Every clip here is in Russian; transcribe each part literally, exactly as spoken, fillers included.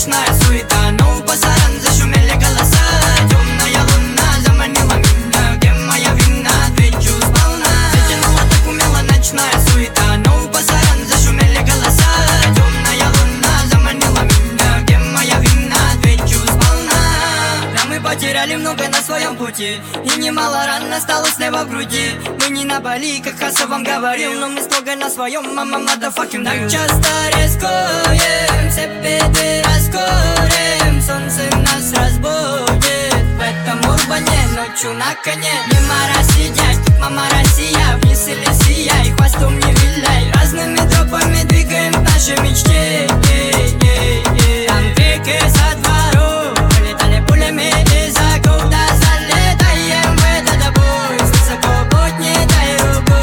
ночная суета, но у пасаран зашумели голоса. Темная луна заманила меня, где моя вина, отвечу сполна. Затянула так умело ночная суета, но у пасаран зашумели голоса. Темная луна заманила меня, где моя вина, отвечу сполна. Да, мы потеряли много на своем пути, и немало ран осталось слева в груди. Мы не на Бали, как Хасса вам говорил, но мы строго на своем, мама, motherfucking real. Так часто рискуем, все беды раскурим, солнце нас разбудит в этом урбане ночью на коне. Мимо Россия, мама Россия, вниз или сияй, хвостом не виляй. Разными тропами двигаем к нашей мечте. Там реки со двору летали пулями из окопа. Залетаем в этот бой, с высоко будь не дай рукой.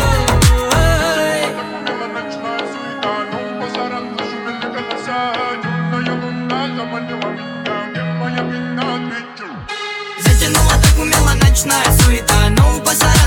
Затянула так умело ночная суета, но у пасаран